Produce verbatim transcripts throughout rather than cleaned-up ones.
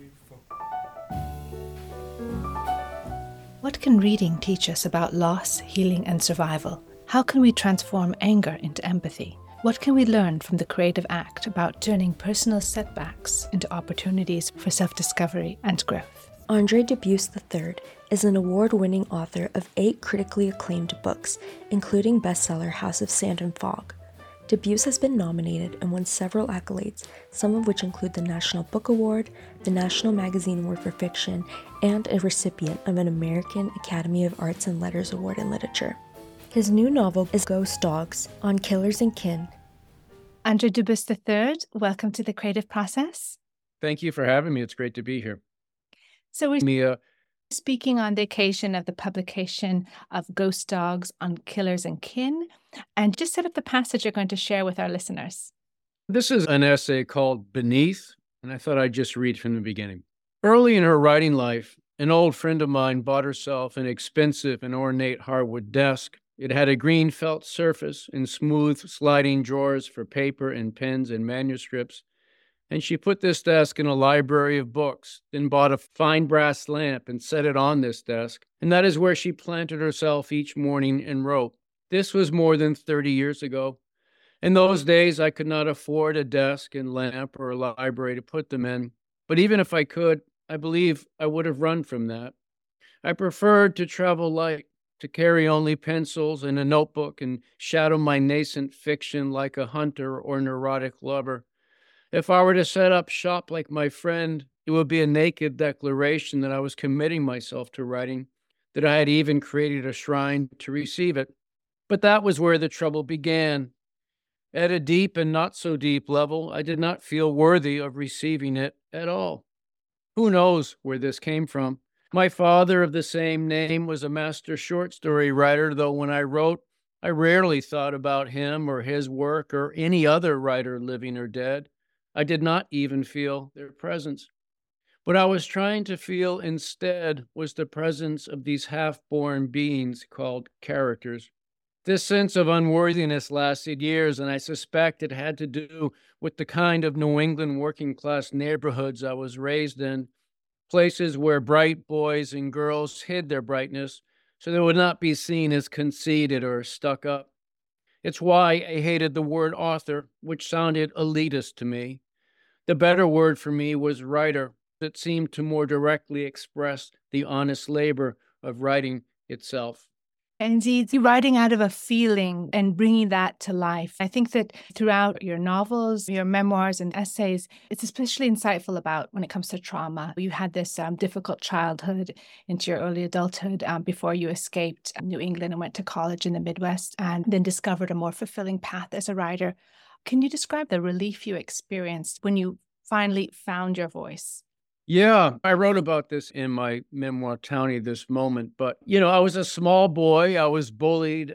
What can reading teach us about loss, healing, and survival? How can we transform anger into empathy? What can we learn from the creative act about turning personal setbacks into opportunities for self-discovery and growth? Andre Dubus the third is an award-winning author of eight critically acclaimed books, including bestseller House of Sand and Fog. Dubus has been nominated and won several accolades, some of which include the National Book Award, the National Magazine Award for Fiction, and a recipient of an American Academy of Arts and Letters Award in Literature. His new novel is Ghost Dogs on Killers and Kin. Andre Dubus the third, welcome to The Creative Process. Thank you for having me. It's great to be here. So we're Mia. speaking on the occasion of the publication of Ghost Dogs on Killers and Kin, and just set up the passage you're going to share with our listeners. This is an essay called Beneath, and I thought I'd just read from the beginning. Early in her writing life, an old friend of mine bought herself an expensive and ornate hardwood desk. It had a green felt surface and smooth sliding drawers for paper and pens and manuscripts. And she put this desk in a library of books, then bought a fine brass lamp and set it on this desk. And that is where she planted herself each morning and wrote. This was more than thirty years ago. In those days, I could not afford a desk and lamp or a library to put them in. But even if I could, I believe I would have run from that. I preferred to travel light, to carry only pencils and a notebook and shadow my nascent fiction like a hunter or neurotic lover. If I were to set up shop like my friend, it would be a naked declaration that I was committing myself to writing, that I had even created a shrine to receive it. But that was where the trouble began. At a deep and not so deep level, I did not feel worthy of receiving it at all. Who knows where this came from? My father of the same name was a master short story writer, though when I wrote, I rarely thought about him or his work or any other writer living or dead. I did not even feel their presence. What I was trying to feel instead was the presence of these half-born beings called characters. This sense of unworthiness lasted years, and I suspect it had to do with the kind of New England working-class neighborhoods I was raised in, places where bright boys and girls hid their brightness so they would not be seen as conceited or stuck up. It's why I hated the word author, which sounded elitist to me. The better word for me was writer. That seemed to more directly express the honest labor of writing itself. Indeed, you're writing out of a feeling and bringing that to life. I think that throughout your novels, your memoirs and essays, it's especially insightful about when it comes to trauma. You had this um, difficult childhood into your early adulthood um, before you escaped New England and went to college in the Midwest and then discovered a more fulfilling path as a writer. Can you describe the relief you experienced when you finally found your voice? Yeah, I wrote about this in my memoir, Townie, This Moment. But, you know, I was a small boy. I was bullied.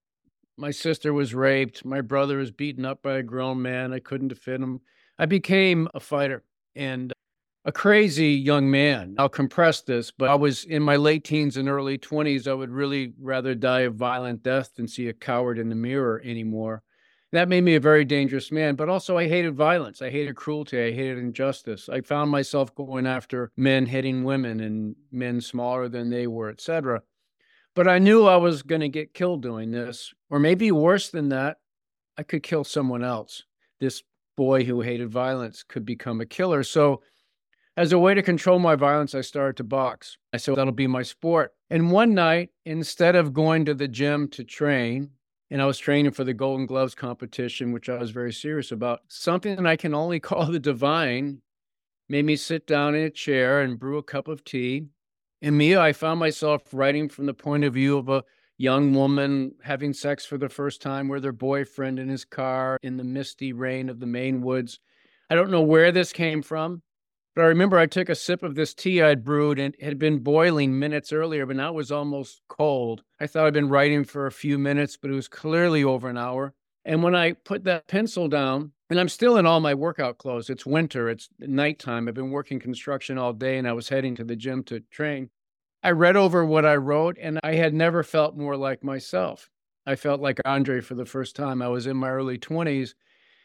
My sister was raped. My brother was beaten up by a grown man. I couldn't defend him. I became a fighter and a crazy young man. I'll compress this, but I was in my late teens and early twenties. I would really rather die a violent death than see a coward in the mirror anymore. That made me a very dangerous man, but also I hated violence. I hated cruelty. I hated injustice. I found myself going after men hitting women and men smaller than they were, et cetera. But I knew I was going to get killed doing this, or maybe worse than that, I could kill someone else. This boy who hated violence could become a killer. So as a way to control my violence, I started to box. I said, that'll be my sport. And one night, instead of going to the gym to train, and I was training for the Golden Gloves competition, which I was very serious about, something that I can only call the divine made me sit down in a chair and brew a cup of tea. And Mia, I found myself writing from the point of view of a young woman having sex for the first time with her boyfriend in his car in the misty rain of the Maine woods. I don't know where this came from, but I remember I took a sip of this tea I'd brewed and it had been boiling minutes earlier, but now it was almost cold. I thought I'd been writing for a few minutes, but it was clearly over an hour. And when I put that pencil down, and I'm still in all my workout clothes, it's winter, it's nighttime, I've been working construction all day and I was heading to the gym to train. I read over what I wrote and I had never felt more like myself. I felt like Andre for the first time. I was in my early twenties.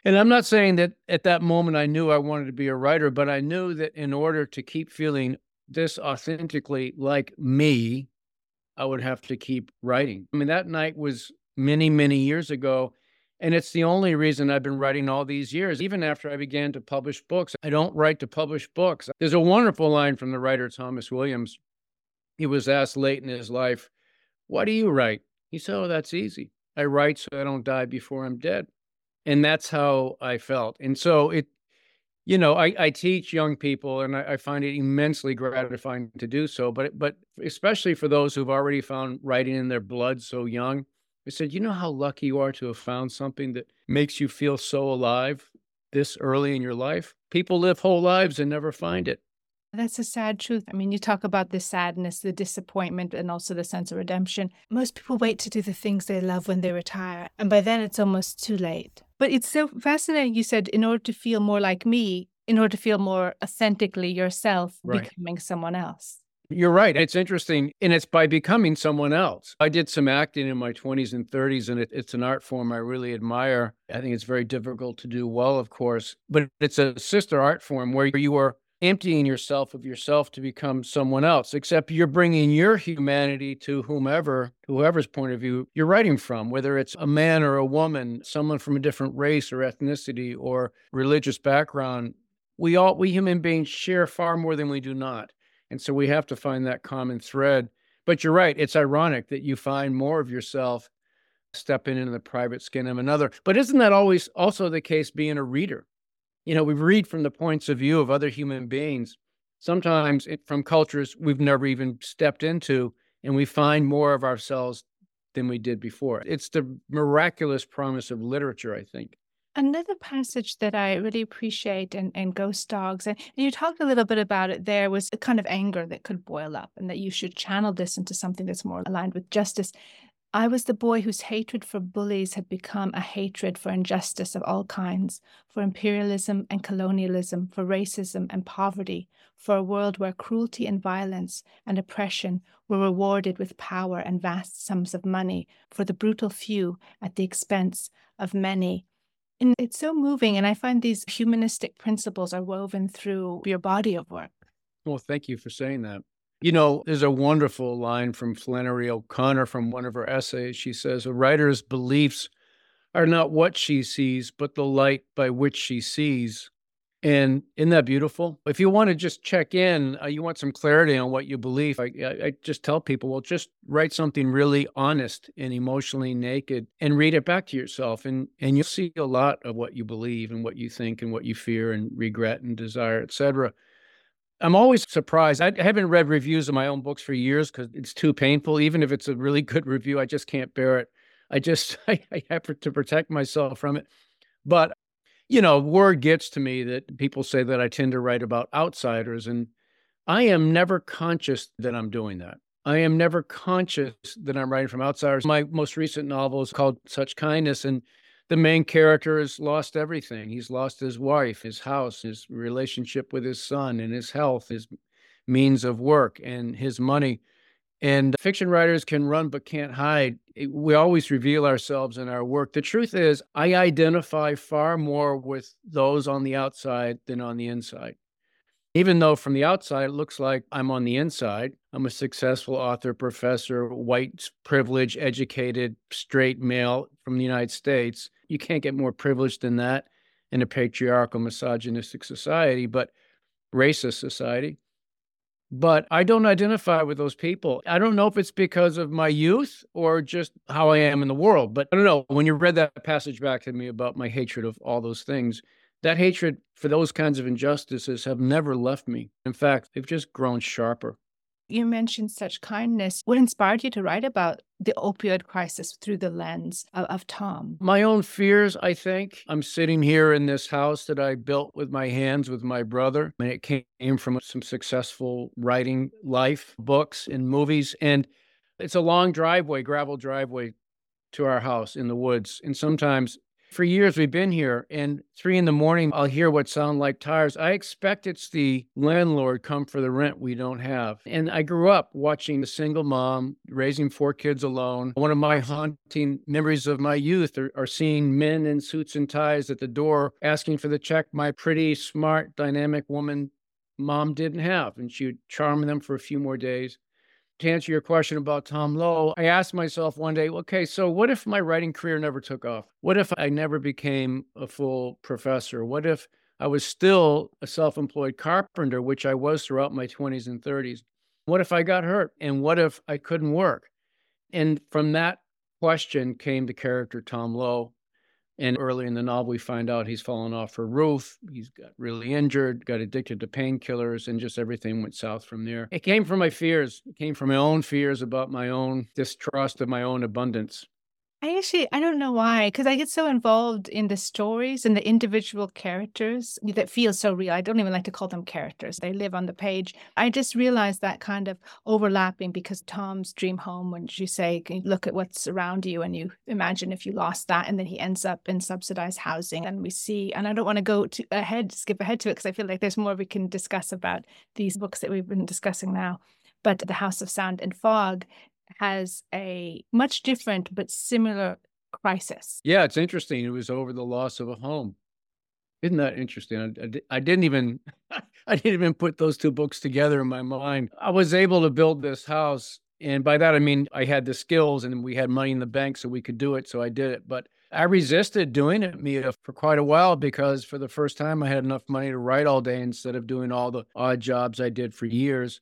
And I'm not saying that at that moment I knew I wanted to be a writer, but I knew that in order to keep feeling this authentically like me, I would have to keep writing. I mean, that night was many, many years ago. And it's the only reason I've been writing all these years, even after I began to publish books. I don't write to publish books. There's a wonderful line from the writer Thomas Williams. He was asked late in his life, "Why do you write?" He said, "Oh, that's easy. I write so I don't die before I'm dead." And that's how I felt. And so it, you know, I, I teach young people, and I, I find it immensely gratifying to do so. But but especially for those who've already found writing in their blood so young, I said, you know how lucky you are to have found something that makes you feel so alive this early in your life? People live whole lives and never find it. That's a sad truth. I mean, you talk about the sadness, the disappointment, and also the sense of redemption. Most people wait to do the things they love when they retire, and by then it's almost too late. But it's so fascinating. You said, in order to feel more like me, in order to feel more authentically yourself, Right. becoming someone else. You're right. It's interesting. And it's by becoming someone else. I did some acting in my twenties and thirties, and it, it's an art form I really admire. I think it's very difficult to do well, of course, but it's a sister art form where you are emptying yourself of yourself to become someone else, except you're bringing your humanity to whomever, whoever's point of view you're writing from, whether it's a man or a woman, someone from a different race or ethnicity or religious background. We all, we human beings share far more than we do not. And so we have to find that common thread. But you're right. It's ironic that you find more of yourself stepping into the private skin of another. But isn't that always also the case being a reader? You know, we read from the points of view of other human beings, sometimes it, from cultures we've never even stepped into, and we find more of ourselves than we did before. It's the miraculous promise of literature, I think. Another passage that I really appreciate in, in Ghost Dogs, and, and you talked a little bit about it there, was a kind of anger that could boil up and that you should channel this into something that's more aligned with justice. I was the boy whose hatred for bullies had become a hatred for injustice of all kinds, for imperialism and colonialism, for racism and poverty, for a world where cruelty and violence and oppression were rewarded with power and vast sums of money, for the brutal few at the expense of many. And it's so moving, and I find these humanistic principles are woven through your body of work. Well, thank you for saying that. You know, there's a wonderful line from Flannery O'Connor from one of her essays. She says, "A writer's beliefs are not what she sees, but the light by which she sees." And isn't that beautiful? If you want to just check in, uh, you want some clarity on what you believe, I, I, I just tell people, well, just write something really honest and emotionally naked and read it back to yourself. And, and you'll see a lot of what you believe and what you think and what you fear and regret and desire, et cetera. I'm always surprised. I haven't read reviews of my own books for years because it's too painful. Even if it's a really good review, I just can't bear it. I just, I, I have to protect myself from it. But you know, word gets to me that people say that I tend to write about outsiders, and I am never conscious that I'm doing that. I am never conscious that I'm writing from outsiders. My most recent novel is called Such Kindness, and the main character has lost everything. He's lost his wife, his house, his relationship with his son, and his health, his means of work, and his money. And fiction writers can run but can't hide. We always reveal ourselves in our work. The truth is, I identify far more with those on the outside than on the inside. Even though from the outside, it looks like I'm on the inside. I'm a successful author, professor, white, privileged, educated, straight male from the United States. You can't get more privileged than that in a patriarchal, misogynistic society, but racist society. But I don't identify with those people. I don't know if it's because of my youth or just how I am in the world. But I don't know. When you read that passage back to me about my hatred of all those things, that hatred for those kinds of injustices have never left me. In fact, they've just grown sharper. You mentioned Such Kindness. What inspired you to write about the opioid crisis through the lens of, of Tom? My own fears, I think. I'm sitting here in this house that I built with my hands with my brother, and it came from some successful writing life, books and movies. And it's a long driveway, gravel driveway to our house in the woods. And sometimes For years we've been here, and three in the morning, I'll hear what sound like tires. I expect it's the landlord come for the rent we don't have. And I grew up watching a single mom raising four kids alone. One of my haunting memories of my youth are, are seeing men in suits and ties at the door asking for the check my pretty, smart, dynamic woman mom didn't have. And she would charm them for a few more days. To answer your question about Tom Lowe, I asked myself one day, okay, so what if my writing career never took off? What if I never became a full professor? What if I was still a self-employed carpenter, which I was throughout my twenties and thirties? What if I got hurt? And what if I couldn't work? And from that question came the character Tom Lowe. And early in the novel, we find out he's fallen off a roof. He's got really injured, got addicted to painkillers, and just everything went south from there. It came from my fears. It came from my own fears about my own distrust of my own abundance. I actually, I don't know why, because I get so involved in the stories and the individual characters that feel so real. I don't even like to call them characters. They live on the page. I just realized that kind of overlapping because Tom's dream home, when you say, you look at what's around you and you imagine if you lost that, and then he ends up in subsidized housing. And we see, and I don't want to go to ahead, skip ahead to it, because I feel like there's more we can discuss about these books that we've been discussing now. But The House of Sound and Fog has a much different but similar crisis. Yeah, it's interesting. It was over the loss of a home. Isn't that interesting? I, I, I didn't even I didn't even put those two books together in my mind. I was able to build this house, and by that I mean I had the skills and we had money in the bank so we could do it, so I did it. But I resisted doing it, Mia, for quite a while because for the first time I had enough money to write all day instead of doing all the odd jobs I did for years.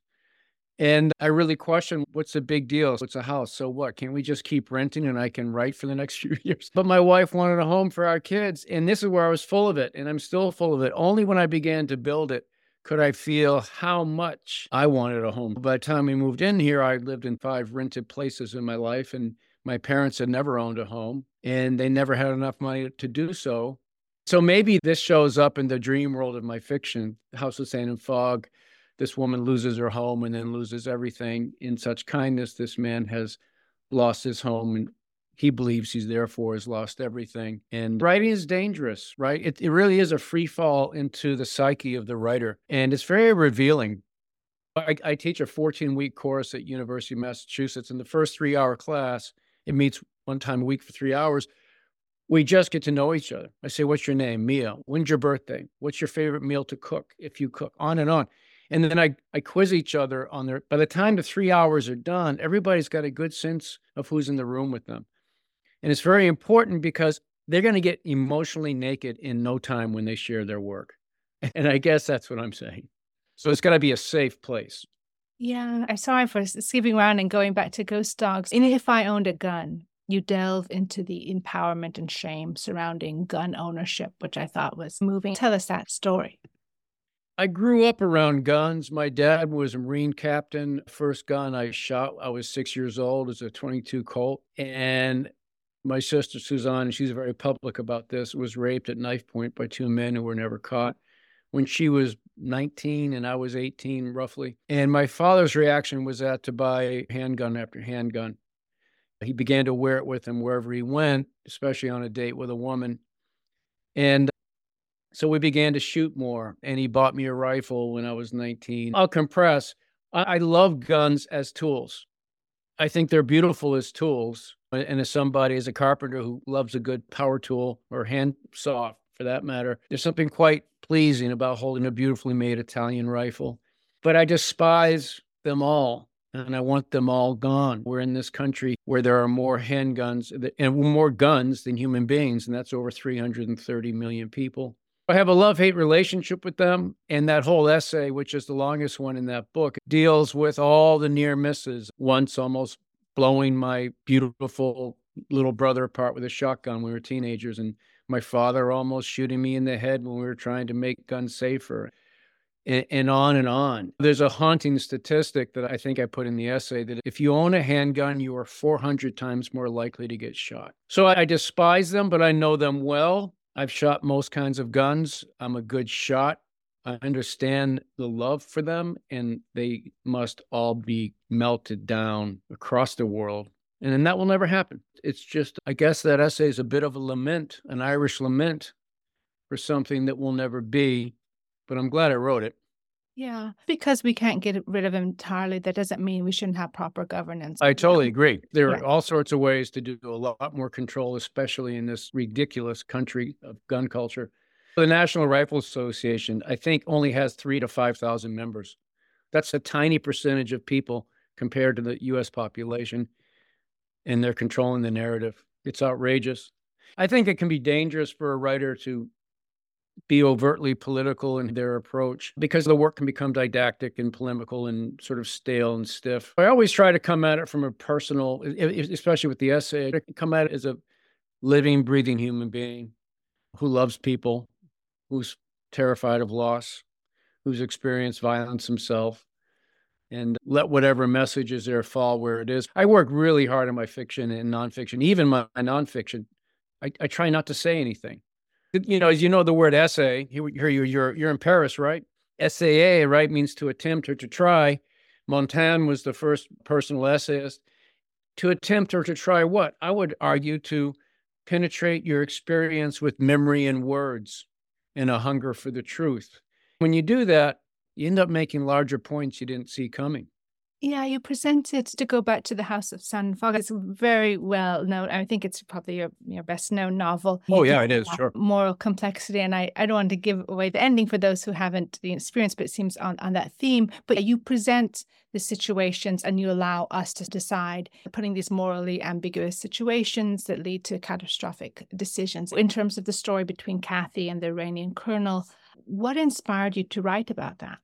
And I really questioned, what's the big deal? It's a house. So what? Can't we just keep renting and I can write for the next few years? But my wife wanted a home for our kids. And this is where I was full of it. And I'm still full of it. Only when I began to build it could I feel how much I wanted a home. By the time we moved in here, I lived in five rented places in my life. And my parents had never owned a home. And they never had enough money to do so. So maybe this shows up in the dream world of my fiction, House of Sand and Fog. This woman loses her home and then loses everything. In such kindness, this man has lost his home and he believes he's therefore has lost everything. And writing is dangerous, right? It, it really is a free fall into the psyche of the writer. And it's very revealing. I, I teach a fourteen-week course at University of Massachusetts. In the first three-hour class, it meets one time a week for three hours. We just get to know each other. I say, what's your name? Mia. When's your birthday? What's your favorite meal to cook, if you cook? On and on. And then I, I quiz each other on their, by the time the three hours are done, everybody's got a good sense of who's in the room with them. And it's very important because they're going to get emotionally naked in no time when they share their work. And I guess that's what I'm saying. So it's got to be a safe place. Yeah, I'm sorry for skipping around and going back to Ghost Dogs. In If I Owned a Gun, you delve into the empowerment and shame surrounding gun ownership, which I thought was moving. Tell us that story. I grew up around guns. My dad was a Marine captain. First gun I shot, I was six years old, as a twenty-two Colt. And my sister, Suzanne, and she's very public about this, was raped at knife point by two men who were never caught when she was nineteen and I was eighteen, roughly. And my father's reaction was that to buy handgun after handgun. He began to wear it with him wherever he went, especially on a date with a woman. And so we began to shoot more, and he bought me a rifle when I was nineteen. I'll compress. I, I love guns as tools. I think they're beautiful as tools. And as somebody, as a carpenter who loves a good power tool or hand saw, for that matter, there's something quite pleasing about holding a beautifully made Italian rifle. But I despise them all, and I want them all gone. We're in this country where there are more handguns and more guns than human beings, and that's over three hundred thirty million people. I have a love-hate relationship with them, and that whole essay, which is the longest one in that book, deals with all the near misses. Once almost blowing my beautiful little brother apart with a shotgun when we were teenagers, and my father almost shooting me in the head when we were trying to make guns safer, and, and on and on. There's a haunting statistic that I think I put in the essay that if you own a handgun, you are four hundred times more likely to get shot. So I despise them, but I know them well. I've shot most kinds of guns. I'm a good shot. I understand the love for them, and they must all be melted down across the world And then that will never happen. It's just, I guess that essay is a bit of a lament, an Irish lament for something that will never be, but I'm glad I wrote it. Yeah, because we can't get rid of him entirely, that doesn't mean we shouldn't have proper governance. I totally agree. There Yeah. are all sorts of ways to do a lot more control, especially in this ridiculous country of gun culture. The National Rifle Association, I think, only has three to five thousand members. That's a tiny percentage of people compared to the U S population, and they're controlling the narrative. It's outrageous. I think it can be dangerous for a writer to be overtly political in their approach because the work can become didactic and polemical and sort of stale and stiff. I always try to come at it from a personal, e- e- especially with the essay, I come at it as a living, breathing human being who loves people, who's terrified of loss, who's experienced violence himself, and let whatever message is there fall where it is. I work really hard on my fiction and nonfiction, even my, my nonfiction. I, I try not to say anything. You know, as you know, the word essay, here, here you, you're, you're in Paris, right? S A A, right, means to attempt or to try. Montaigne was the first personal essayist. To attempt or to try what? I would argue to penetrate your experience with memory and words and a hunger for the truth. When you do that, you end up making larger points you didn't see coming. Yeah, you presented, to go back to the House of Sand and Fog. It's very well known. I think it's probably your, your best known novel. Oh, You yeah, do it is, have sure. Moral complexity. And I, I don't want to give away the ending for those who haven't the experience, but it seems on, on that theme. But you present the situations and you allow us to decide, putting these morally ambiguous situations that lead to catastrophic decisions. In terms of the story between Kathy and the Iranian colonel, what inspired you to write about that?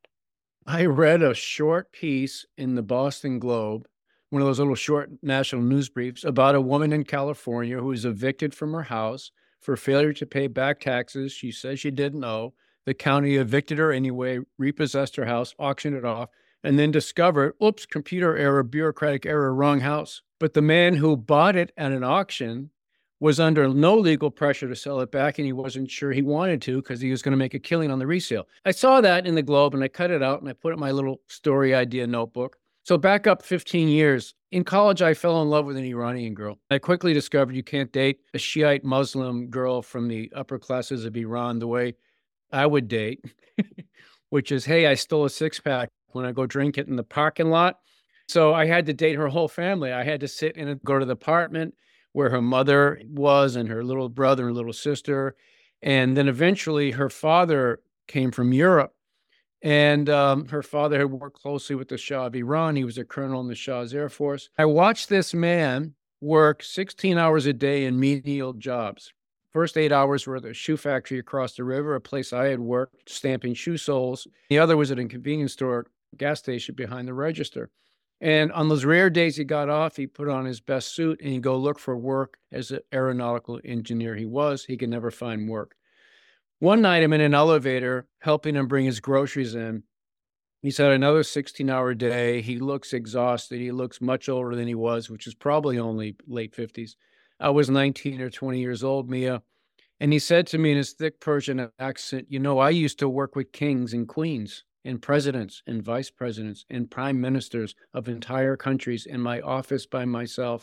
I read a short piece in the Boston Globe, one of those little short national news briefs, about a woman in California who was evicted from her house for failure to pay back taxes. She says she didn't owe. The county evicted her anyway, repossessed her house, auctioned it off, and then discovered, oops, computer error, bureaucratic error, wrong house. But the man who bought it at an auction was under no legal pressure to sell it back, and he wasn't sure he wanted to because he was going to make a killing on the resale. I saw that in the Globe, and I cut it out, and I put it in my little story idea notebook. So back up fifteen years. In college, I fell in love with an Iranian girl. I quickly discovered you can't date a Shiite Muslim girl from the upper classes of Iran the way I would date, which is, hey, I stole a six-pack when I go drink it in the parking lot. So I had to date her whole family. I had to sit and go to the apartment where her mother was and her little brother and little sister. And then eventually her father came from Europe. And um, her father had worked closely with the Shah of Iran. He was a colonel in the Shah's Air Force. I watched this man work sixteen hours a day in menial jobs. First eight hours were at the shoe factory across the river, a place I had worked, stamping shoe soles. The other was at a convenience store, gas station behind the register. And on those rare days he got off, he put on his best suit and he'd go look for work as an aeronautical engineer he was. He could never find work. One night I'm in an elevator helping him bring his groceries in. He's had another sixteen-hour day. He looks exhausted. He looks much older than he was, which is probably only late fifties. I was nineteen or twenty years old, Mia. And he said to me in his thick Persian accent, you know, I used to work with kings and queens and presidents and vice presidents and prime ministers of entire countries in my office by myself.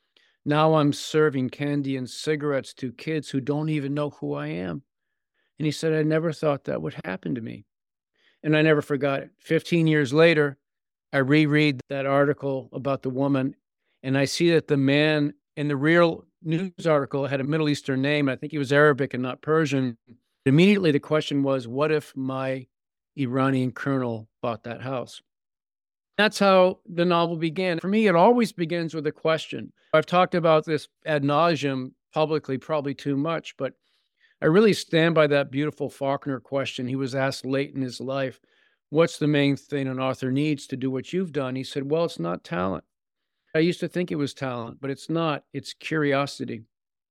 Now I'm serving candy and cigarettes to kids who don't even know who I am. And he said, I never thought that would happen to me. And I never forgot it. fifteen years later, I reread that article about the woman, and I see that the man in the real news article had a Middle Eastern name. I think he was Arabic and not Persian. Immediately the question was, what if my Iranian colonel bought that house? That's how the novel began. For me, it always begins with a question. I've talked about this ad nauseum publicly, probably too much, but I really stand by that beautiful Faulkner question. He was asked late in his life, what's the main thing an author needs to do what you've done? He said, well, it's not talent. I used to think it was talent, but it's not. It's curiosity.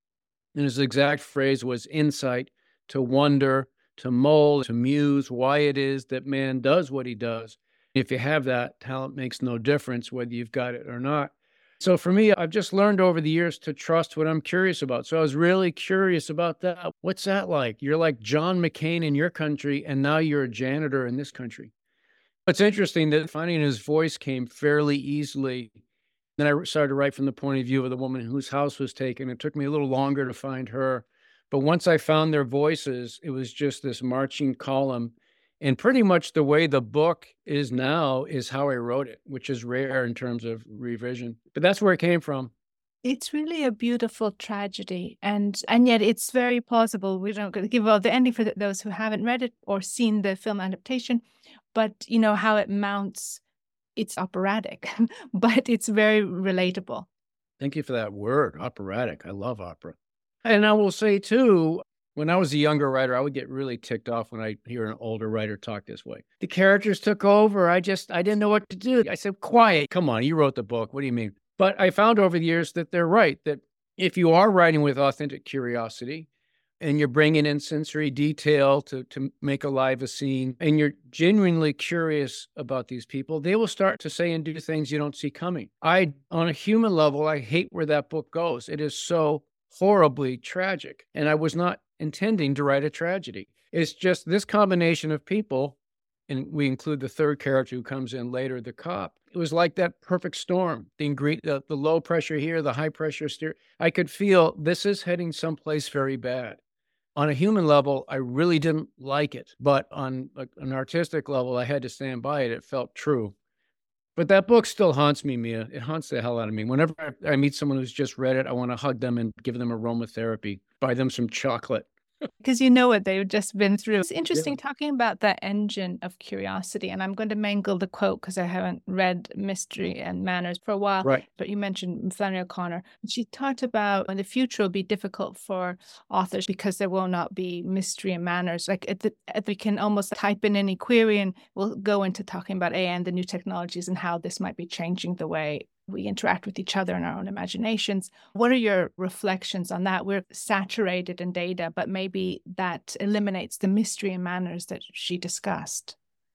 And his exact phrase was insight, to wonder, to mull, to muse why it is that man does what he does. If you have that, talent makes no difference whether you've got it or not. So for me, I've just learned over the years to trust what I'm curious about. So I was really curious about that. What's that like? You're like John McCain in your country, and now you're a janitor in this country. It's interesting that finding his voice came fairly easily Then I started to write from the point of view of the woman whose house was taken. It took me a little longer to find her. But once I found their voices, it was just this marching column. And pretty much the way the book is now is how I wrote it, which is rare in terms of revision. But that's where it came from. It's really a beautiful tragedy, and and yet it's very plausible. We don't gonna give all the ending for th- those who haven't read it or seen the film adaptation, but you know how it mounts. It's operatic, but it's very relatable. Thank you for that word, operatic. I love opera. And I will say too, when I was a younger writer, I would get really ticked off when I hear an older writer talk this way. The characters took over. I just, I didn't know what to do. I said, quiet. Come on, you wrote the book. What do you mean? But I found over the years that they're right, that if you are writing with authentic curiosity and you're bringing in sensory detail to, to make alive a scene, and you're genuinely curious about these people, they will start to say and do things you don't see coming. I, on a human level, I hate where that book goes. It is so horribly tragic. And I was not intending to write a tragedy. It's just this combination of people, and we include the third character who comes in later, the cop. It was like that perfect storm. The ingredient, the, the low pressure here, the high pressure steer. I could feel this is heading someplace very bad. On a human level, I really didn't like it, but on a, an artistic level, I had to stand by it. It felt true. But that book still haunts me, Mia. It haunts the hell out of me. Whenever I, I meet someone who's just read it, I want to hug them and give them aromatherapy, buy them some chocolate. Because you know what they've just been through. It's interesting Yeah. talking about that engine of curiosity. And I'm going to mangle the quote because I haven't read Mystery and Manners for a while. Right. But you mentioned Flannery O'Connor. She talked about in the future will be difficult for authors because there will not be mystery and manners. Like at the, at, we can almost type in any query and we'll go into talking about A I and the new technologies and how this might be changing the way we interact with each other in our own imaginations. What are your reflections on that? We're saturated in data, but maybe that eliminates the mystery and manners that she discussed.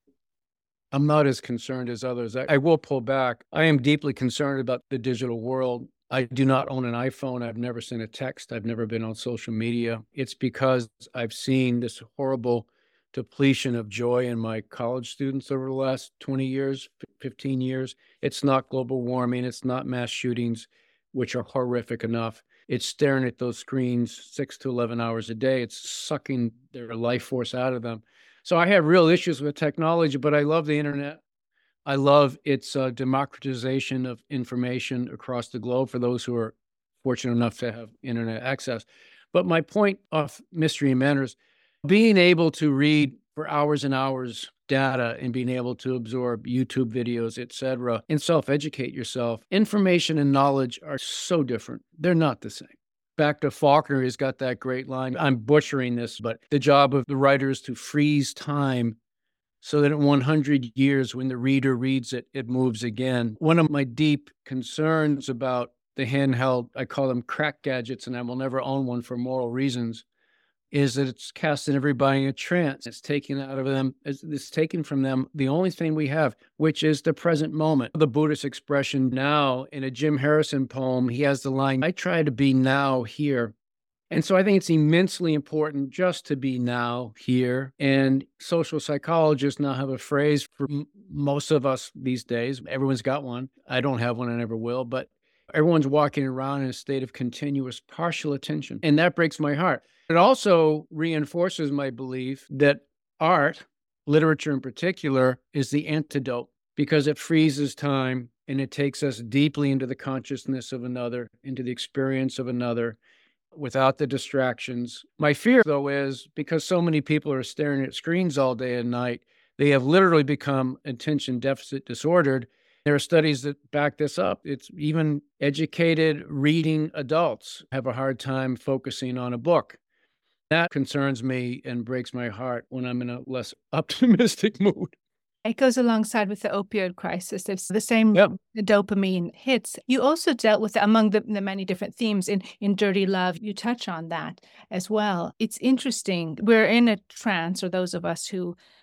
I'm not as concerned as others. I, I will pull back. I am deeply concerned about the digital world. I do not own an iPhone. I've never sent a text. I've never been on social media. It's because I've seen this horrible depletion of joy in my college students over the last twenty years, fifteen years. It's not global warming. It's not mass shootings, which are horrific enough. It's staring at those screens six to eleven hours a day. It's sucking their life force out of them. So I have real issues with technology, but I love the internet. I love its uh, democratization of information across the globe for those who are fortunate enough to have internet access. But my point of Mystery and Manners, being able to read for hours and hours data and being able to absorb YouTube videos, et cetera, and self-educate yourself, information and knowledge are so different. They're not the same. Back to Faulkner, he's got that great line. I'm butchering this, but the job of the writer is to freeze time so that in one hundred years, when the reader reads it, it moves again. One of my deep concerns about the handheld, I call them crack gadgets, and I will never own one for moral reasons, is that it's casting everybody in a trance. It's taking out of them, it's, it's taking from them the only thing we have, which is the present moment. The Buddhist expression now, in a Jim Harrison poem, he has the line, I try to be now here. And so I think it's immensely important just to be now here. And social psychologists now have a phrase for m- most of us these days. Everyone's got one. I don't have one, I never will, but everyone's walking around in a state of continuous partial attention. And that breaks my heart. It also reinforces my belief that art, literature in particular, is the antidote because it freezes time and it takes us deeply into the consciousness of another, into the experience of another, without the distractions. My fear, though, is because so many people are staring at screens all day and night, they have literally become attention deficit disordered. There are studies that back this up. It's even educated reading adults have a hard time focusing on a book. That concerns me and breaks my heart when I'm in a less optimistic mood. It goes alongside with the opioid crisis. It's the same Yep. dopamine hits. You also dealt with, among the, the many different themes in, in Dirty Love, you touch on that as well. It's interesting. We're in a trance, or those of us who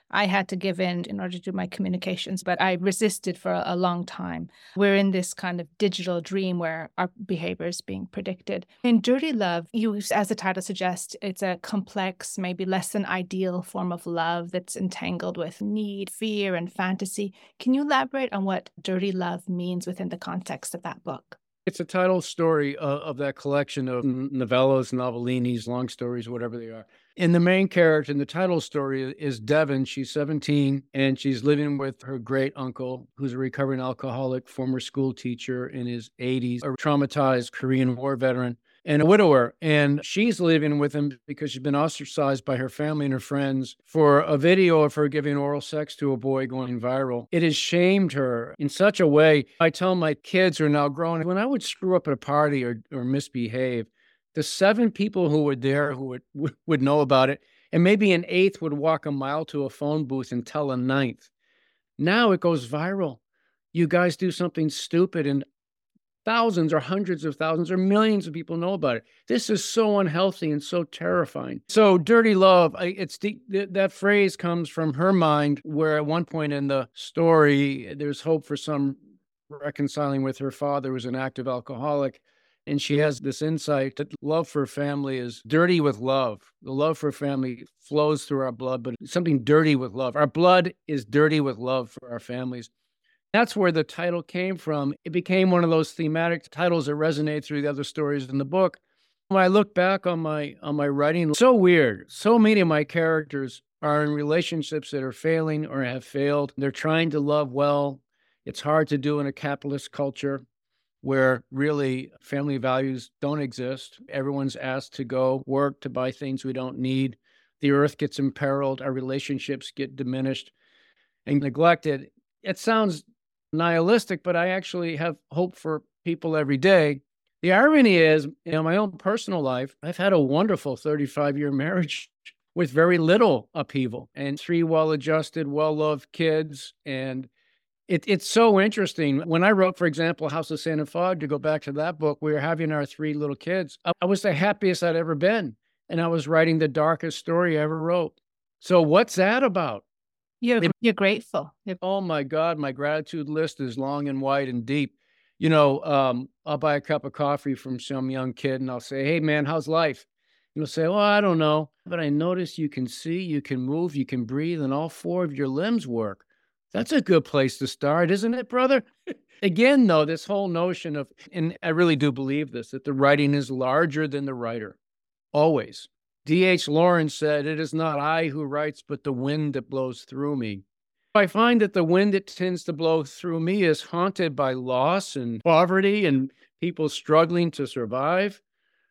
I had to give in in order to do my communications, but I resisted for a, a long time. We're in this kind of digital dream where our behavior is being predicted. In Dirty Love, you, as the title suggests, it's a complex, maybe less than ideal form of love that's entangled with need, fear, and fantasy. Can you elaborate on what Dirty Love means within the context of that book? It's a title story of, of that collection of novellas, novellinis, long stories, whatever they are. And the main character in the title story is Devon. She's seventeen, and she's living with her great uncle, who's a recovering alcoholic, former school teacher in his eighties, a traumatized Korean War veteran, and a widower. And she's living with him because she's been ostracized by her family and her friends for a video of her giving oral sex to a boy going viral. It has shamed her in such a way. I tell my kids who are now grown, when I would screw up at a party or, or misbehave, the seven people who were there who would, would, would know about it, and maybe an eighth would walk a mile to a phone booth and tell a ninth. Now it goes viral. You guys do something stupid and thousands or hundreds of thousands or millions of people know about it. This is so unhealthy and so terrifying. So Dirty Love, I, it's the, that phrase comes from her mind, where at one point in the story, there's hope for some reconciling with her father, who was an active alcoholic. And she has this insight that love for family is dirty with love. The love for family flows through our blood, but it's something dirty with love. Our blood is dirty with love for our families. That's where the title came from. It became one of those thematic titles that resonate through the other stories in the book. When I look back on my on my writing, so weird. So many of my characters are in relationships that are failing or have failed. They're trying to love well. It's hard to do in a capitalist culture where really family values don't exist. Everyone's asked to go work to buy things we don't need. The earth gets imperiled. Our relationships get diminished and neglected. It sounds nihilistic, but I actually have hope for people every day. The irony is, in my own personal life, I've had a wonderful thirty-five-year marriage with very little upheaval and three well-adjusted, well-loved kids. And It, it's so interesting. When I wrote, for example, House of Sand and Fog, to go back to that book, we were having our three little kids. I, I was the happiest I'd ever been. And I was writing the darkest story I ever wrote. So what's that about? You're, you're grateful. You're- Oh my God, my gratitude list is long and wide and deep. You know, um, I'll buy a cup of coffee from some young kid and I'll say, hey man, how's life? And he'll say, well, I don't know, but I notice you can see, you can move, you can breathe, and all four of your limbs work. That's a good place to start, isn't it, brother? Again, though, this whole notion of, and I really do believe this, that the writing is larger than the writer, always. D H Lawrence said, it is not I who writes, but the wind that blows through me. I find that the wind that tends to blow through me is haunted by loss and poverty and people struggling to survive.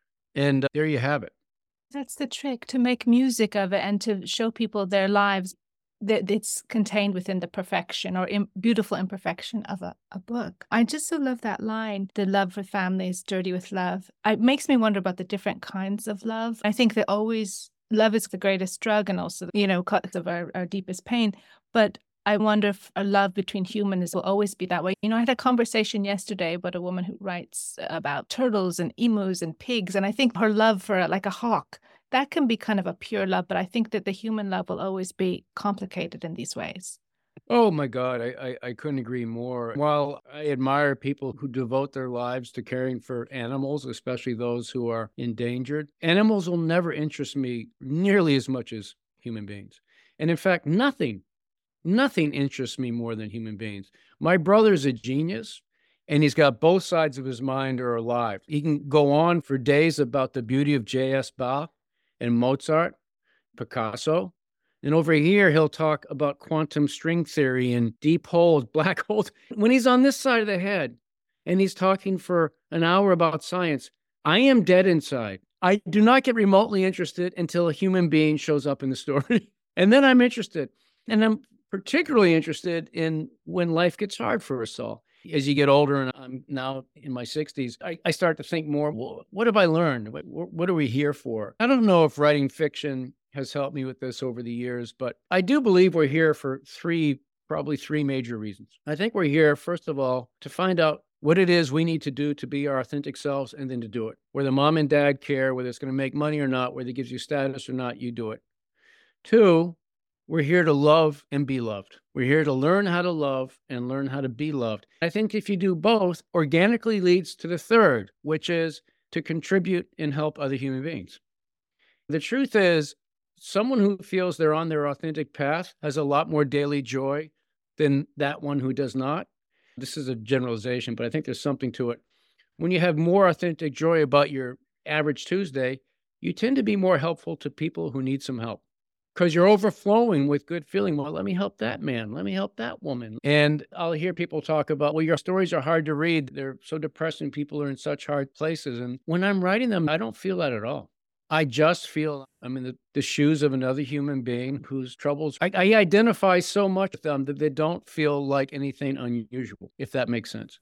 And uh, there you have it. That's the trick, to make music of it and to show people their lives that it's contained within the perfection or im- beautiful imperfection of a, a book. I just so love that line, the love for family is dirty with love. It makes me wonder about the different kinds of love. I think that always love is the greatest drug and also, you know, cause of our, our deepest pain. But I wonder if a love between humans will always be that way. You know, I had a conversation yesterday about a woman who writes about turtles and emus and pigs. And I think her love for like a hawk, that can be kind of a pure love, but I think that the human love will always be complicated in these ways. Oh my God, I, I, I couldn't agree more. While I admire people who devote their lives to caring for animals, especially those who are endangered, animals will never interest me nearly as much as human beings. And in fact, nothing, nothing interests me more than human beings. My brother's a genius, and he's got both sides of his mind are alive. He can go on for days about the beauty of J S Bach and Mozart, Picasso. And over here, he'll talk about quantum string theory and deep holes, black holes. When he's on this side of the head and he's talking for an hour about science, I am dead inside. I do not get remotely interested until a human being shows up in the story. And then I'm interested. And I'm particularly interested in when life gets hard for us all. As you get older, and I'm now in my sixties, I, I start to think more, well, what have I learned? What, what are we here for? I don't know if writing fiction has helped me with this over the years, but I do believe we're here for three, probably three major reasons. I think we're here, first of all, to find out what it is we need to do to be our authentic selves and then to do it. Whether mom and dad care, whether it's going to make money or not, whether it gives you status or not, you do it. Two, We're here to love and be loved. We're here to learn how to love and learn how to be loved. I think if you do both, organically leads to the third, which is to contribute and help other human beings. The truth is, someone who feels they're on their authentic path has a lot more daily joy than that one who does not. This is a generalization, but I think there's something to it. When you have more authentic joy about your average Tuesday, you tend to be more helpful to people who need some help because you're overflowing with good feeling. Well, let me help that man. Let me help that woman. And I'll hear people talk about, well, your stories are hard to read. They're so depressing. People are in such hard places. And when I'm writing them, I don't feel that at all. I just feel I'm in the, the shoes of another human being whose troubles, I, I identify so much with them that they don't feel like anything unusual, if that makes sense.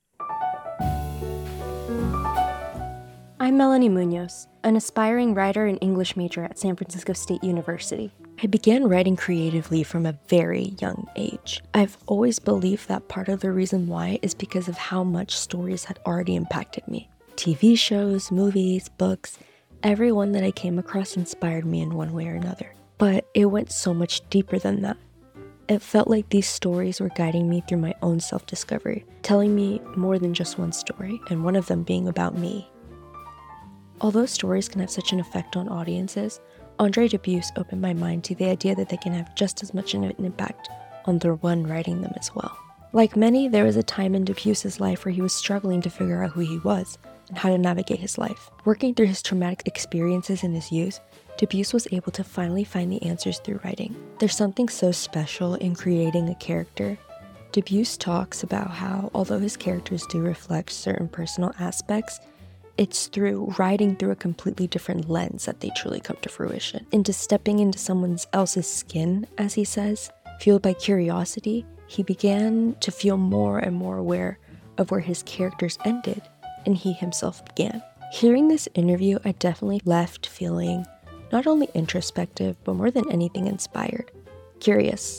I'm Melanie Munoz, an aspiring writer and English major at San Francisco State University. I began writing creatively from a very young age. I've always believed that part of the reason why is because of how much stories had already impacted me. T V shows, movies, books, everyone that I came across inspired me in one way or another. But it went so much deeper than that. It felt like these stories were guiding me through my own self-discovery, telling me more than just one story, and one of them being about me. Although stories can have such an effect on audiences, Andre Dubus opened my mind to the idea that they can have just as much of an impact on the one writing them as well. Like many, there was a time in Dubus's life where he was struggling to figure out who he was and how to navigate his life. Working through his traumatic experiences in his youth, Dubus was able to finally find the answers through writing. There's something so special in creating a character. Dubus talks about how, although his characters do reflect certain personal aspects, it's through writing through a completely different lens that they truly come to fruition. Into stepping into someone else's skin, as he says, fueled by curiosity, he began to feel more and more aware of where his characters ended and he himself began. Hearing this interview, I definitely left feeling not only introspective, but more than anything inspired, curious.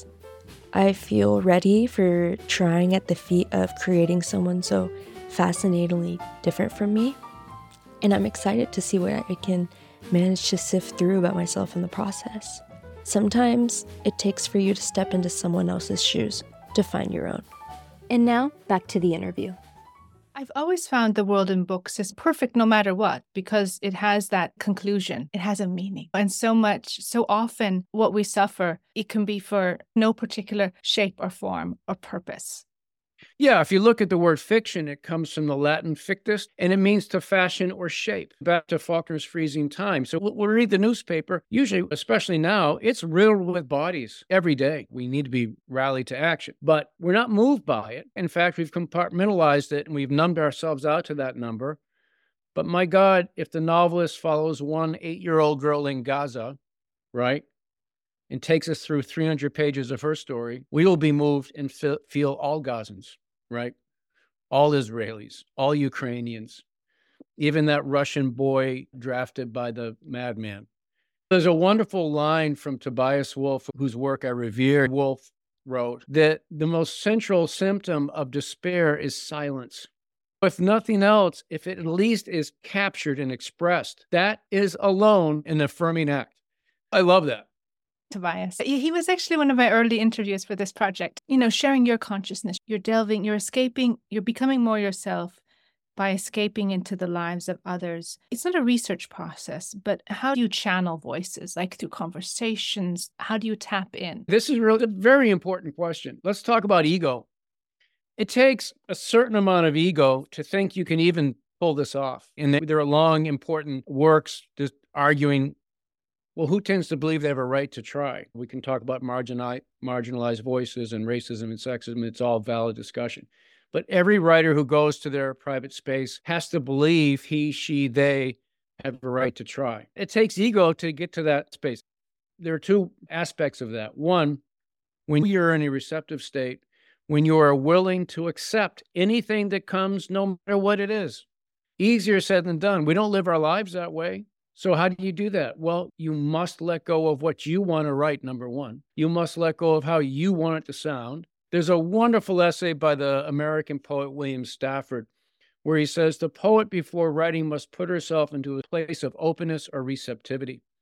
I feel ready for trying at the feat of creating someone so fascinatingly different from me. And I'm excited to see what I can manage to sift through about myself in the process. Sometimes it takes for you to step into someone else's shoes to find your own. And now, back to the interview. I've always found the world in books is perfect no matter what, because it has that conclusion. It has a meaning. And so much, so often what we suffer, it can be for no particular shape or form or purpose. Yeah, if you look at the word fiction, it comes from the Latin fictus, and it means to fashion or shape, back to Faulkner's Freezing Time. So we'll, we'll read the newspaper, usually, especially now, it's riddled with bodies every day. We need to be rallied to action, but we're not moved by it. In fact, we've compartmentalized it, and we've numbed ourselves out to that number. But my God, if the novelist follows one eight-year-old girl in Gaza, right, and takes us through three hundred pages of her story, we will be moved and fe- feel all Gazans, right? All Israelis, all Ukrainians, even that Russian boy drafted by the madman. There's a wonderful line from Tobias Wolff, whose work I revere. Wolff wrote that the most central symptom of despair is silence. If nothing else, if it at least is captured and expressed, that is alone an affirming act. I love that. Tobias. He was actually one of my early interviews for this project. You know, sharing your consciousness. You're delving, you're escaping, you're becoming more yourself by escaping into the lives of others. It's not a research process, but how do you channel voices, like through conversations? How do you tap in? This is really a very important question. Let's talk about ego. It takes a certain amount of ego to think you can even pull this off. And there are long, important works just arguing, well, who tends to believe they have a right to try? We can talk about marginali- marginalized voices and racism and sexism. It's all valid discussion. But every writer who goes to their private space has to believe he, she, they have a right to try. It takes ego to get to that space. There are two aspects of that. One, when you're in a receptive state, when you are willing to accept anything that comes, no matter what it is. Easier said than done. We don't live our lives that way. So how do you do that? Well, you must let go of what you want to write, number one. You must let go of how you want it to sound. There's a wonderful essay by the American poet William Stafford where he says, the poet before writing must put herself into a place of openness or receptivity.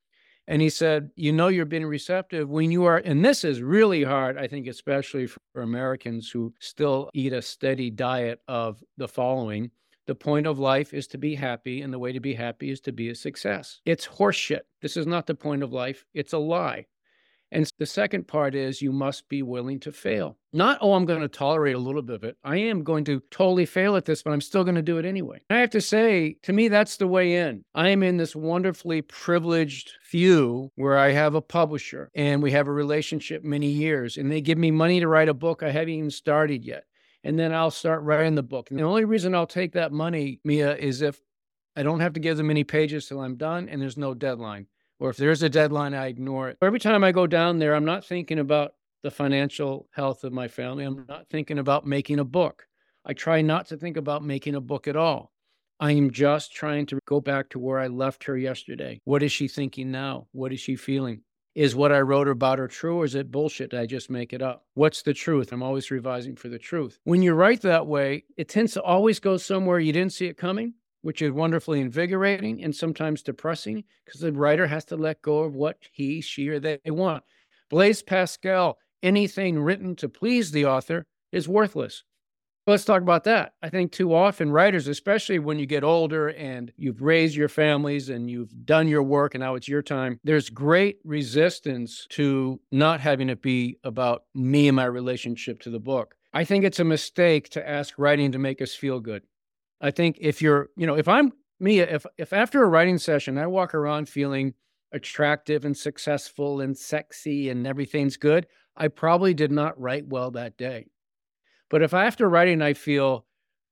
And he said, you know, you're being receptive when you are, and this is really hard, I think, especially for Americans who still eat a steady diet of the following. The point of life is to be happy, and the way to be happy is to be a success. It's horseshit. This is not the point of life. It's a lie. And the second part is you must be willing to fail. Not, oh, I'm going to tolerate a little bit of it. I am going to totally fail at this, but I'm still going to do it anyway. I have to say, to me, that's the way in. I am in this wonderfully privileged few where I have a publisher and we have a relationship many years, and they give me money to write a book I haven't even started yet. And then I'll start writing the book. And the only reason I'll take that money, Mia, is if I don't have to give them any pages till I'm done and there's no deadline. Or if there's a deadline, I ignore it. Every time I go down there, I'm not thinking about the financial health of my family. I'm not thinking about making a book. I try not to think about making a book at all. I am just trying to go back to where I left her yesterday. What is she thinking now? What is she feeling? Is what I wrote about her true, or is it bullshit? I just make it up. What's the truth? I'm always revising for the truth. When you write that way, it tends to always go somewhere you didn't see it coming, which is wonderfully invigorating and sometimes depressing because the writer has to let go of what he, she, or they want. Blaise Pascal, anything written to please the author is worthless. Let's talk about that. I think too often writers, especially when you get older and you've raised your families and you've done your work and now it's your time, there's great resistance to not having it be about me and my relationship to the book. I think it's a mistake to ask writing to make us feel good. I think if you're, you know, if I'm me, if if after a writing session, I walk around feeling attractive and successful and sexy and everything's good, I probably did not write well that day. But if after writing, I feel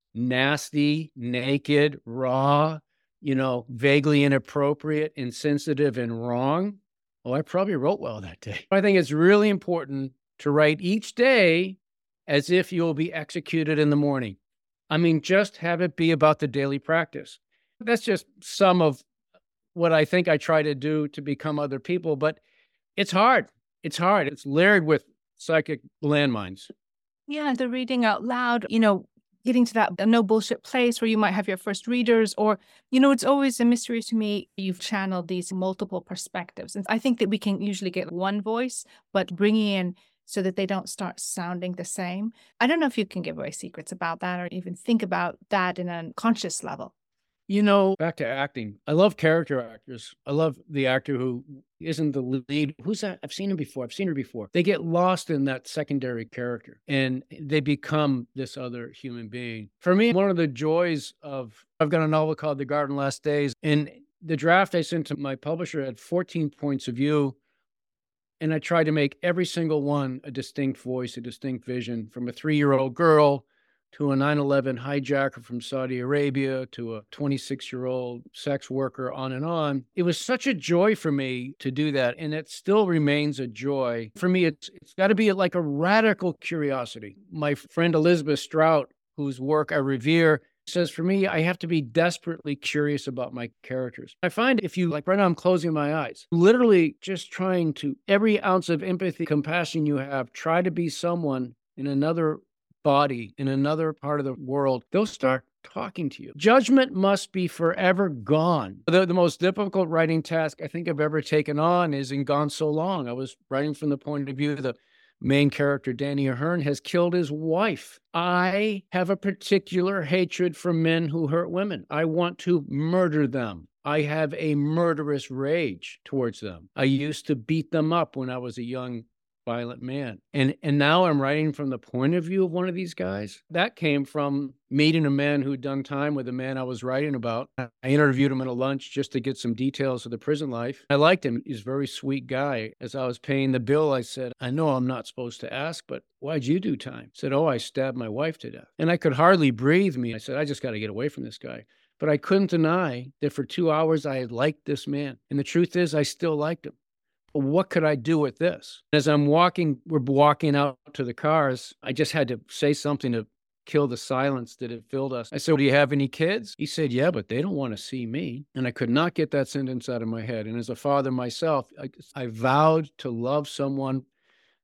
nasty, naked, raw, you know, vaguely inappropriate, insensitive, and wrong, well, I probably wrote well that day. I think it's really important to write each day as if you'll be executed in the morning. I mean, just have it be about the daily practice. That's just some of what I think I try to do to become other people, but it's hard. It's hard. It's layered with psychic landmines. Yeah, the reading out loud, you know, getting to that no bullshit place where you might have your first readers, or, you know, it's always a mystery to me. You've channeled these multiple perspectives. And I think that we can usually get one voice, but bringing in so that they don't start sounding the same. I don't know if you can give away secrets about that or even think about that in a conscious level. You know, back to acting. I love character actors. I love the actor who isn't the lead. Who's that? I've seen him before. I've seen her before. They get lost in that secondary character and they become this other human being. For me, one of the joys of, I've got a novel called The Garden Last Days, and the draft I sent to my publisher had fourteen points of view. And I tried to make every single one a distinct voice, a distinct vision, from a three-year-old girl to a nine eleven hijacker from Saudi Arabia to a twenty-six-year-old sex worker, on and on. It was such a joy for me to do that, and it still remains a joy. For me, it's it's got to be like a radical curiosity. My friend Elizabeth Strout, whose work I revere, says, for me, I have to be desperately curious about my characters. I find if you, like right now, I'm closing my eyes, literally just trying to, every ounce of empathy, compassion you have, try to be someone in another body, in another part of the world, they'll start talking to you. Judgment must be forever gone. The, the most difficult writing task I think I've ever taken on is in Gone So Long. I was writing from the point of view of the main character, Danny Ahern, has killed his wife. I have a particular hatred for men who hurt women. I want to murder them. I have a murderous rage towards them. I used to beat them up when I was a young, violent man. And and now I'm writing from the point of view of one of these guys. That came from meeting a man who'd done time with the man I was writing about. I interviewed him at a lunch just to get some details of the prison life. I liked him. He's a very sweet guy. As I was paying the bill, I said, I know I'm not supposed to ask, but why'd you do time? He said, oh, I stabbed my wife to death. And I could hardly breathe. Me. I said, I just got to get away from this guy. But I couldn't deny that for two hours I had liked this man. And the truth is, I still liked him. What could I do with this? As I'm walking, we're walking out to the cars, I just had to say something to kill the silence that had filled us. I said, do you have any kids? He said, yeah, but they don't want to see me. And I could not get that sentence out of my head. And as a father myself, I, I vowed to love someone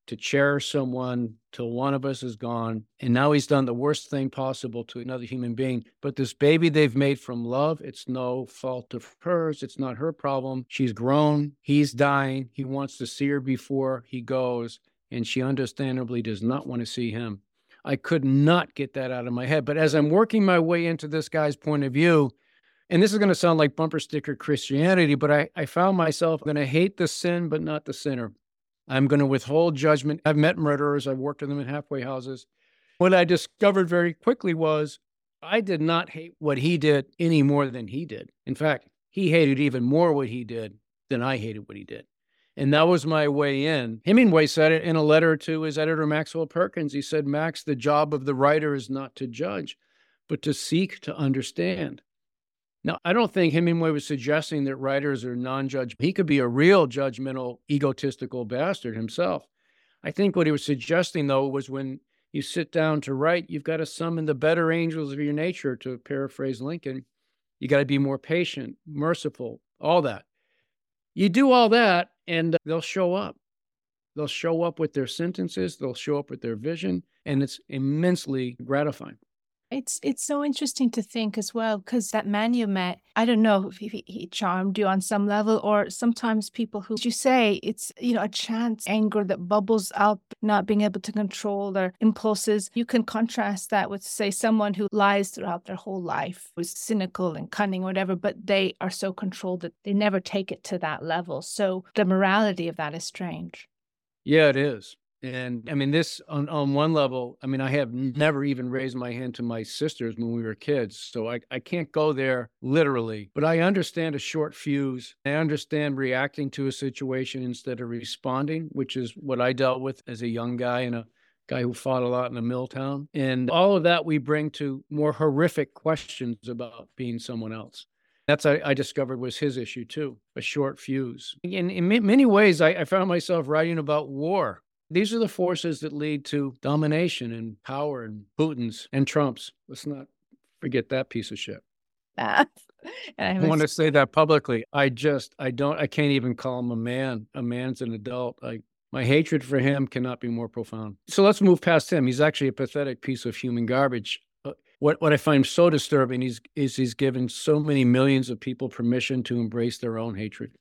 to cherish someone till one of us is gone. And now he's done the worst thing possible to another human being. But this baby they've made from love, it's no fault of hers. It's not her problem. She's grown. He's dying. He wants to see her before he goes. And she understandably does not want to see him. I could not get that out of my head. But as I'm working my way into this guy's point of view, and this is going to sound like bumper sticker Christianity, but I, I found myself going to hate the sin, but not the sinner. I'm going to withhold judgment. I've met murderers. I've worked with them in halfway houses. What I discovered very quickly was I did not hate what he did any more than he did. In fact, he hated even more what he did than I hated what he did. And that was my way in. Hemingway said it in a letter to his editor, Maxwell Perkins. He said, Max, the job of the writer is not to judge, but to seek to understand. Now, I don't think Hemingway was suggesting that writers are non-judgmental. He could be a real judgmental, egotistical bastard himself. I think what he was suggesting, though, was when you sit down to write, you've got to summon the better angels of your nature, to paraphrase Lincoln. You got to be more patient, merciful, all that. You do all that, and they'll show up. They'll show up with their sentences. They'll show up with their vision, and it's immensely gratifying. It's it's so interesting to think as well, because that man you met, I don't know if he, he charmed you on some level, or sometimes people who, as you say, it's, you know, a chance anger that bubbles up, not being able to control their impulses. You can contrast that with, say, someone who lies throughout their whole life, who's cynical and cunning, whatever, but they are so controlled that they never take it to that level. So the morality of that is strange. Yeah, it is. And I mean, this on, on one level, I mean, I have never even raised my hand to my sisters when we were kids. So I, I can't go there literally, but I understand a short fuse. I understand reacting to a situation instead of responding, which is what I dealt with as a young guy and a guy who fought a lot in a mill town. And all of that we bring to more horrific questions about being someone else. That's, I, I discovered, was his issue too, a short fuse. In, in many ways, I, I found myself writing about war. These are the forces that lead to domination and power and Putin's and Trump's. Let's not forget that piece of shit. Uh, I, was... I want to say that publicly. I just, I don't, I can't even call him a man. A man's an adult. I, my hatred for him cannot be more profound. So let's move past him. He's actually a pathetic piece of human garbage. What what I find so disturbing is, is he's given so many millions of people permission to embrace their own hatred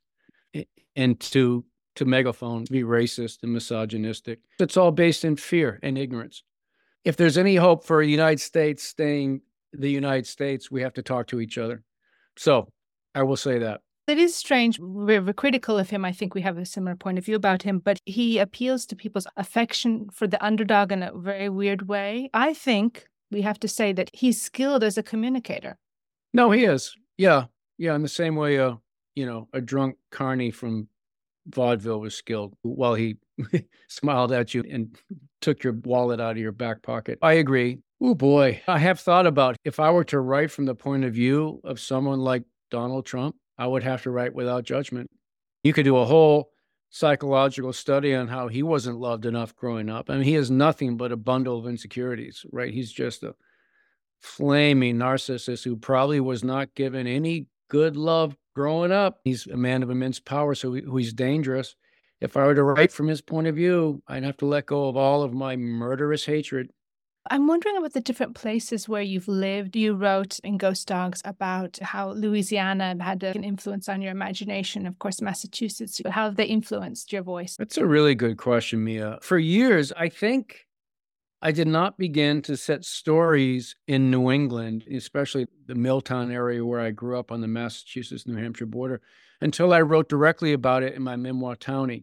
and to to megaphone, be racist and misogynistic. It's all based in fear and ignorance. If there's any hope for the United States staying the United States, we have to talk to each other. So I will say that. It is strange. We're, we're critical of him. I think we have a similar point of view about him, but he appeals to people's affection for the underdog in a very weird way. I think we have to say that he's skilled as a communicator. No, he is. Yeah. Yeah. In the same way, uh, you know, a drunk carny from vaudeville was skilled while he smiled at you and took your wallet out of your back pocket. I agree. Oh boy. I have thought about if I were to write from the point of view of someone like Donald Trump, I would have to write without judgment. You could do a whole psychological study on how he wasn't loved enough growing up. I mean, he is nothing but a bundle of insecurities, right? He's just a flaming narcissist who probably was not given any good love growing up. He's a man of immense power, so he, he's dangerous. If I were to write from his point of view, I'd have to let go of all of my murderous hatred. I'm wondering about the different places where you've lived. You wrote in Ghost Dogs about how Louisiana had an influence on your imagination. Of course, Massachusetts. How have they influenced your voice? That's a really good question, Mia. For years, I think I did not begin to set stories in New England, especially the Milltown area where I grew up on the Massachusetts-New Hampshire border, until I wrote directly about it in my memoir, Townie.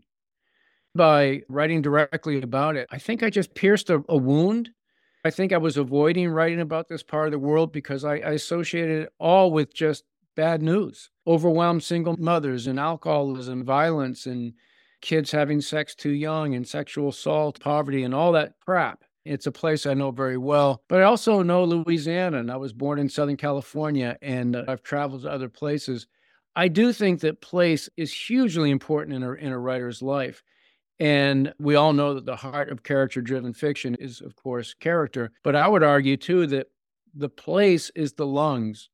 By writing directly about it, I think I just pierced a, a wound. I think I was avoiding writing about this part of the world because I, I associated it all with just bad news. Overwhelmed single mothers and alcoholism, violence, and kids having sex too young, and sexual assault, poverty, and all that crap. It's a place I know very well, but I also know Louisiana, and I was born in Southern California, and uh, I've traveled to other places. I do think that place is hugely important in a, in a writer's life. And we all know that the heart of character-driven fiction is, of course, character. But I would argue, too, that the place is the lungs.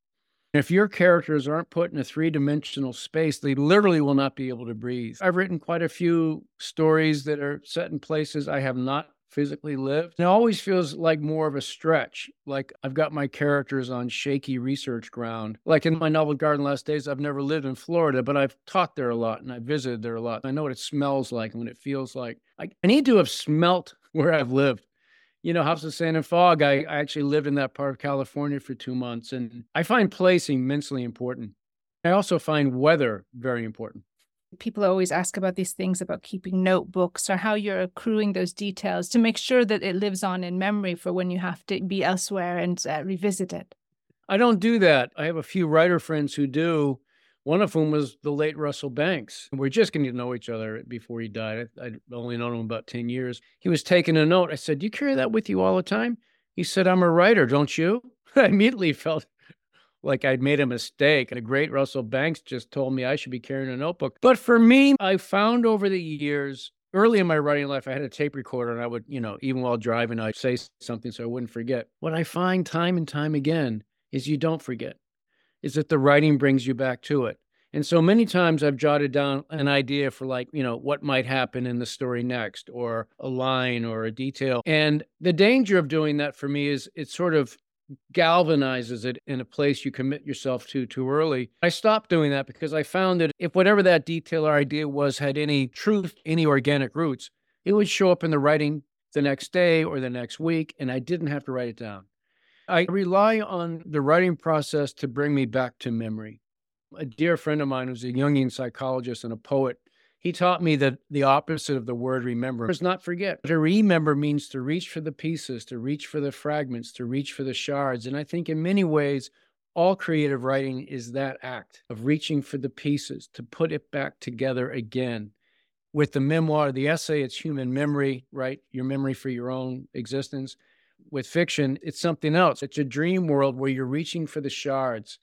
If your characters aren't put in a three-dimensional space, they literally will not be able to breathe. I've written quite a few stories that are set in places I have not physically lived. And it always feels like more of a stretch, like I've got my characters on shaky research ground. Like in my novel Garden Last Days, I've never lived in Florida, but I've taught there a lot and I visited there a lot. I know what it smells like and what it feels like. I, I need to have smelt where I've lived. You know, House of Sand and Fog, I, I actually lived in that part of California for two months, and I find place immensely important. I also find weather very important. People always ask about these things about keeping notebooks or how you're accruing those details to make sure that it lives on in memory for when you have to be elsewhere and uh, revisit it. I don't do that. I have a few writer friends who do, one of whom was the late Russell Banks. We're just getting to know each other before he died. I, I'd only known him about ten years. He was taking a note. I said, "Do you carry that with you all the time?" He said, "I'm a writer, don't you?" I immediately felt like I'd made a mistake. The great Russell Banks just told me I should be carrying a notebook. But for me, I found over the years, early in my writing life, I had a tape recorder and I would, you know, even while driving, I'd say something so I wouldn't forget. What I find time and time again is you don't forget, is that the writing brings you back to it. And so many times I've jotted down an idea for like, you know, what might happen in the story next, or a line or a detail. And the danger of doing that for me is it sort of galvanizes it in a place you commit yourself to too early. I stopped doing that because I found that if whatever that detail or idea was had any truth, any organic roots, it would show up in the writing the next day or the next week, and I didn't have to write it down. I rely on the writing process to bring me back to memory. A dear friend of mine who's a Jungian psychologist and a poet, he taught me that the opposite of the word remember is not forget. To remember means to reach for the pieces, to reach for the fragments, to reach for the shards. And I think in many ways, all creative writing is that act of reaching for the pieces, to put it back together again. With the memoir, the essay, it's human memory, right? Your memory for your own existence. With fiction, it's something else. It's a dream world where you're reaching for the shards.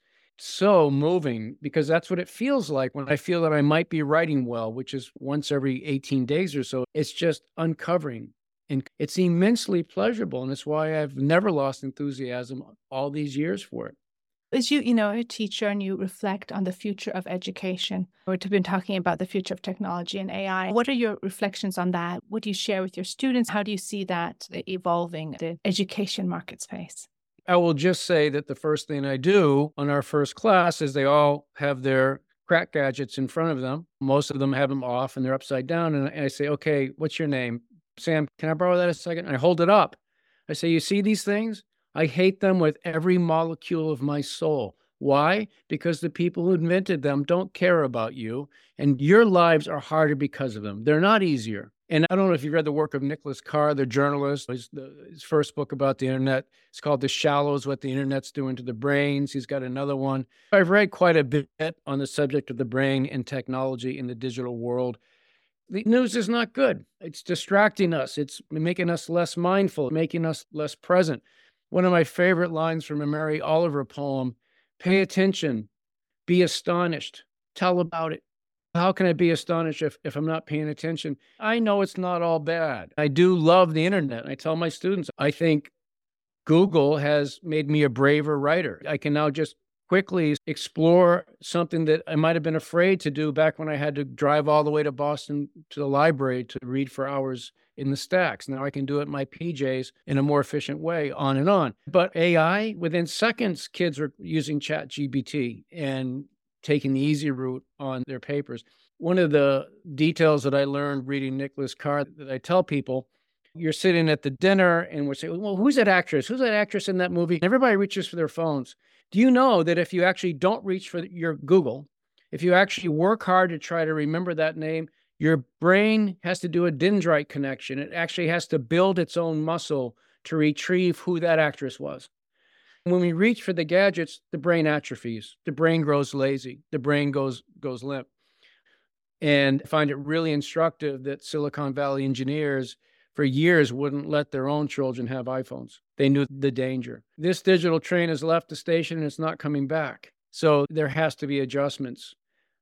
So moving, because that's what it feels like when I feel that I might be writing well, which is once every eighteen days or so. It's just uncovering, and it's immensely pleasurable. And it's why I've never lost enthusiasm all these years for it. As you, you know, a teacher and you reflect on the future of education, we've been talking about the future of technology and A I. What are your reflections on that? What do you share with your students? How do you see that evolving the education market space? I will just say that the first thing I do on our first class is they all have their crack gadgets in front of them. Most of them have them off and they're upside down. And I say, "Okay, what's your name?" "Sam, can I borrow that a second?" And I hold it up. I say, "You see these things? I hate them with every molecule of my soul." Why? Because the people who invented them don't care about you, and your lives are harder because of them. They're not easier. And I don't know if you've read the work of Nicholas Carr, the journalist. His, the, his first book about the internet, it's called The Shallows, What the Internet's Doing to the Brains. He's got another one. I've read quite a bit on the subject of the brain and technology in the digital world. The news is not good. It's distracting us. It's making us less mindful, making us less present. One of my favorite lines from a Mary Oliver poem, "Pay attention, be astonished, tell about it." How can I be astonished if, if I'm not paying attention? I know it's not all bad. I do love the internet. I tell my students, I think Google has made me a braver writer. I can now just quickly explore something that I might have been afraid to do back when I had to drive all the way to Boston to the library to read for hours in the stacks. Now I can do it in my P Js in a more efficient way, on and on. But A I, within seconds, kids are using Chat G P T and taking the easy route on their papers. One of the details that I learned reading Nicholas Carr that I tell people, you're sitting at the dinner and we're saying, "Well, who's that actress? Who's that actress in that movie?" And everybody reaches for their phones. Do you know that if you actually don't reach for your Google, if you actually work hard to try to remember that name, your brain has to do a dendrite connection. It actually has to build its own muscle to retrieve who that actress was. When we reach for the gadgets, the brain atrophies, the brain grows lazy, the brain goes goes limp. And I find it really instructive that Silicon Valley engineers for years wouldn't let their own children have iPhones. They knew the danger. This digital train has left the station and it's not coming back. So there has to be adjustments.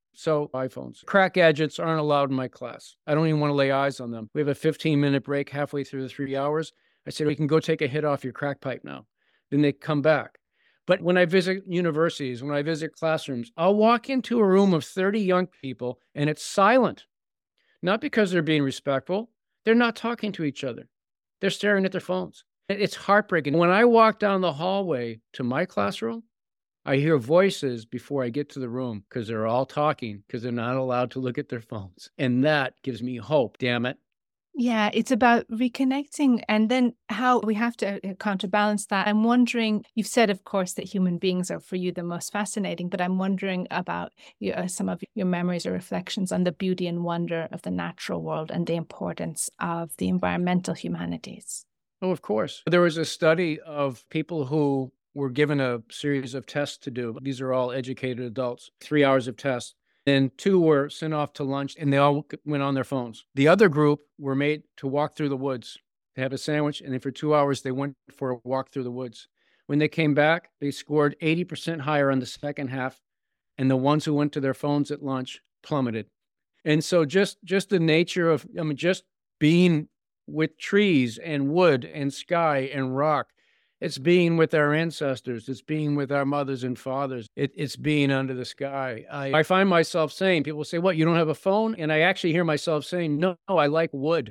So iPhones. Crack gadgets aren't allowed in my class. I don't even want to lay eyes on them. We have a fifteen minute break halfway through the three hours. I said, "We can go take a hit off your crack pipe now." Then they come back. But when I visit universities, when I visit classrooms, I'll walk into a room of thirty young people and it's silent. Not because they're being respectful. They're not talking to each other. They're staring at their phones. It's heartbreaking. When I walk down the hallway to my classroom, I hear voices before I get to the room because they're all talking because they're not allowed to look at their phones. And that gives me hope, damn it. Yeah, it's about reconnecting and then how we have to uh, counterbalance that. I'm wondering, you've said, of course, that human beings are for you the most fascinating, but I'm wondering about you, uh, some of your memories or reflections on the beauty and wonder of the natural world and the importance of the environmental humanities. Oh, of course. There was a study of people who were given a series of tests to do. These are all educated adults, three hours of tests. Then two were sent off to lunch and they all went on their phones. The other group were made to walk through the woods, to have a sandwich. And then for two hours, they went for a walk through the woods. When they came back, they scored eighty percent higher on the second half. And the ones who went to their phones at lunch plummeted. And so just, just the nature of, I mean, just being with trees and wood and sky and rock, it's being with our ancestors. It's being with our mothers and fathers. It, it's being under the sky. I, I find myself saying, people say, what, you don't have a phone? And I actually hear myself saying, no, no, I like wood.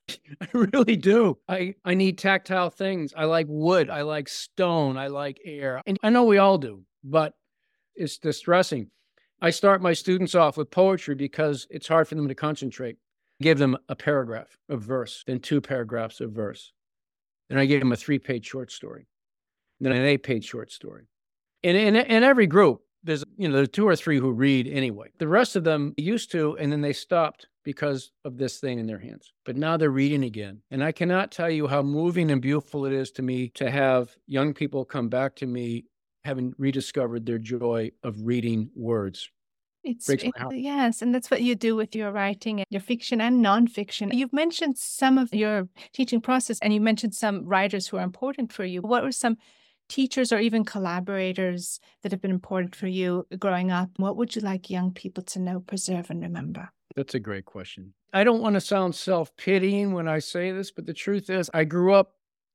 I really do. I, I need tactile things. I like wood. I like stone. I like air. And I know we all do, but it's distressing. I start my students off with poetry because it's hard for them to concentrate. I give them a paragraph of verse, then two paragraphs of verse. Then I gave them a three-page short story, then an eight-page short story. In, in, in every group, there's, you know, there's two or three who read anyway. The rest of them used to, and then they stopped because of this thing in their hands. But now they're reading again. And I cannot tell you how moving and beautiful it is to me to have young people come back to me having rediscovered their joy of reading words. It's it, yes, and that's what you do with your writing, your fiction and nonfiction. You've mentioned some of your teaching process, and you mentioned some writers who are important for you. What were some teachers or even collaborators that have been important for you growing up? What would you like young people to know, preserve, and remember? That's a great question. I don't want to sound self-pitying when I say this, but the truth is, I grew up.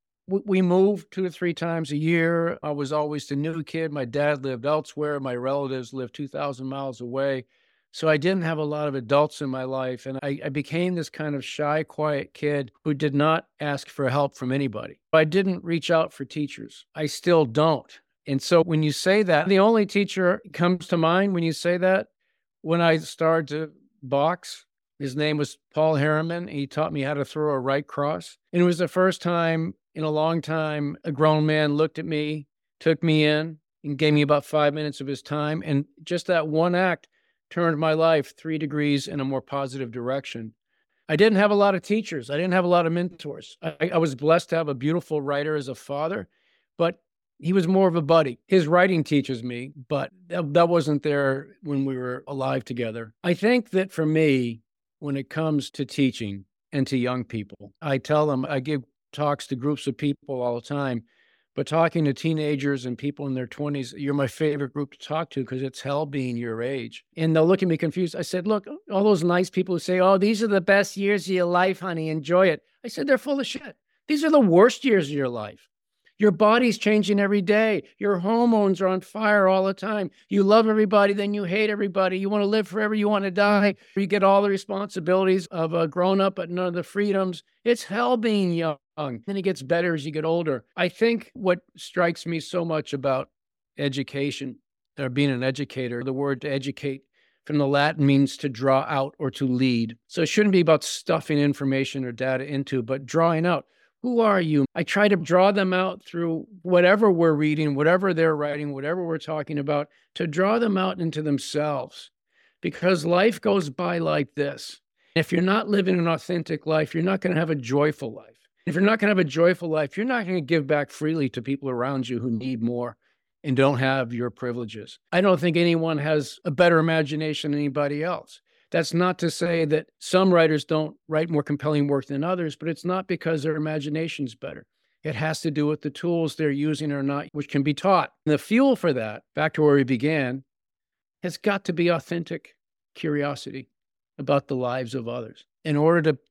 We moved two or three times a year. I was always the new kid. My dad lived elsewhere. My relatives lived two thousand miles away. So I didn't have a lot of adults in my life. And I, I became this kind of shy, quiet kid who did not ask for help from anybody. I didn't reach out for teachers. I still don't. And so when you say that, the only teacher comes to mind when you say that, when I started to box, his name was Paul Harriman. He taught me how to throw a right cross. And it was the first time in a long time, a grown man looked at me, took me in, and gave me about five minutes of his time. And just that one act turned my life three degrees in a more positive direction. I didn't have a lot of teachers. I didn't have a lot of mentors. I, I was blessed to have a beautiful writer as a father, but he was more of a buddy. His writing teaches me, but that, that wasn't there when we were alive together. I think that for me, when it comes to teaching and to young people, I tell them, I give talks to groups of people all the time, but talking to teenagers and people in their twenties, you're my favorite group to talk to because it's hell being your age. And they'll look at me confused. I said, look, all those nice people who say, oh, these are the best years of your life, honey, enjoy it. I said, they're full of shit. These are the worst years of your life. Your body's changing every day. Your hormones are on fire all the time. You love everybody, then you hate everybody. You want to live forever, you want to die. You get all the responsibilities of a grown-up, but none of the freedoms. It's hell being young. Then it gets better as you get older. I think what strikes me so much about education, or being an educator, the word to educate from the Latin means to draw out or to lead. So it shouldn't be about stuffing information or data into, but drawing out. Who are you? I try to draw them out through whatever we're reading, whatever they're writing, whatever we're talking about, to draw them out into themselves. Because life goes by like this. If you're not living an authentic life, you're not going to have a joyful life. If you're not going to have a joyful life, you're not going to give back freely to people around you who need more and don't have your privileges. I don't think anyone has a better imagination than anybody else. That's not to say that some writers don't write more compelling work than others, but it's not because their imagination's better. It has to do with the tools they're using or not, which can be taught. And the fuel for that, back to where we began, has got to be authentic curiosity about the lives of others. In order to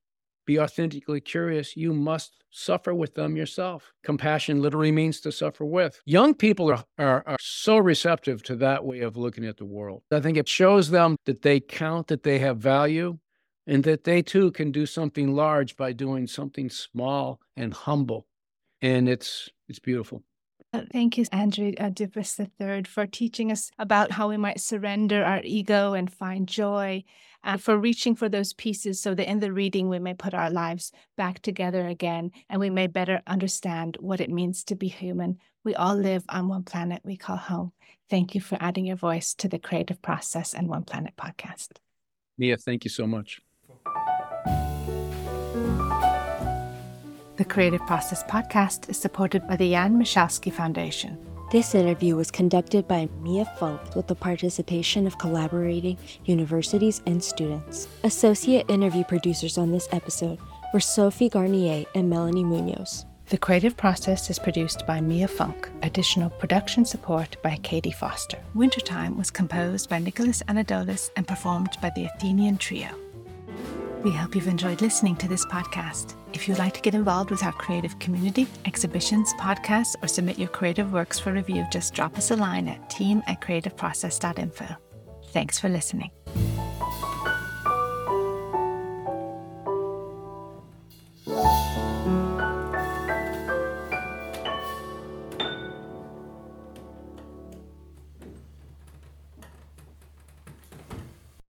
be authentically curious, you must suffer with them yourself. Compassion literally means to suffer with. Young people are, are, are so receptive to that way of looking at the world. I think it shows them that they count, that they have value, and that they too can do something large by doing something small and humble. And it's it's beautiful. Uh, Thank you, Andrew uh, Dubus the third, for teaching us about how we might surrender our ego and find joy, and for reaching for those pieces so that in the reading we may put our lives back together again and we may better understand what it means to be human. We all live on one planet we call home. Thank you for adding your voice to the Creative Process and One Planet podcast. Mia, thank you so much. The Creative Process podcast is supported by the Jan Michalski Foundation. This interview was conducted by Mia Funk with the participation of collaborating universities and students. Associate interview producers on this episode were Sophie Garnier and Melanie Munoz. The Creative Process is produced by Mia Funk. Additional production support by Katie Foster. Wintertime was composed by Nicholas Anadolus and performed by the Athenian Trio. We hope you've enjoyed listening to this podcast. If you'd like to get involved with our creative community, exhibitions, podcasts, or submit your creative works for review, just drop us a line at team at creativeprocess dot info. Thanks for listening.